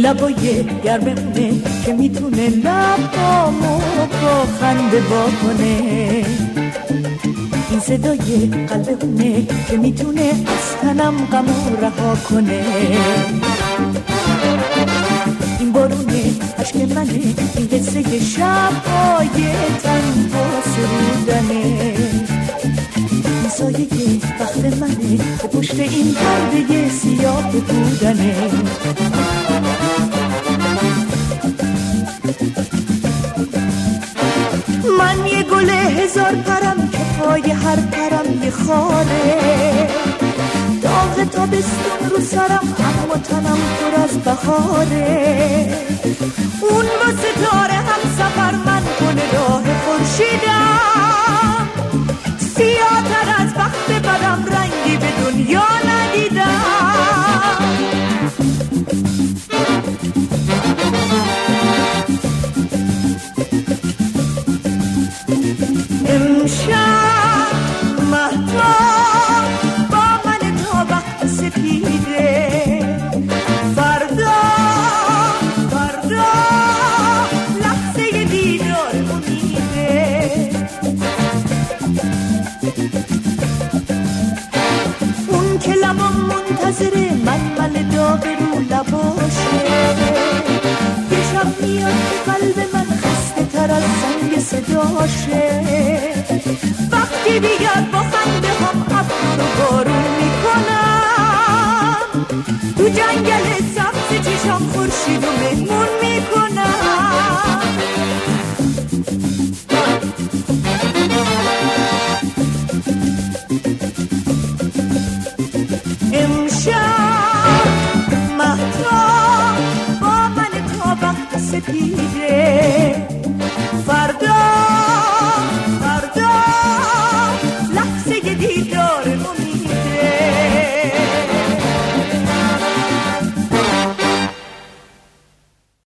لبای گرمونه که میتونه لبامو با خنده واکنه، این صدای قلبونه که میتونه از تنم غمو رها کنه، این بارونه عشق منه، این قصه شب‌های تنها سرودنه، این سایه وقت منه که پشت این پرده سیاه بودنه. من یه گل هزار پرم که پای هر پرم یه خاره، داغ تابستون رو سرم اما تنم پر از بهاره، اون با ستاره هم سفر من کنه راه خورشیدم، سیاه‌تر از وقت بدم رنگی به دنیا ندیدم. امشب مهتاب با من تا وقت سپیده، فردا لحظه دیدار امیده، اون که لبم منتظره من داغ رو لباشه، یه شب میاد که قلب من خسته تر از زنگ صداشه،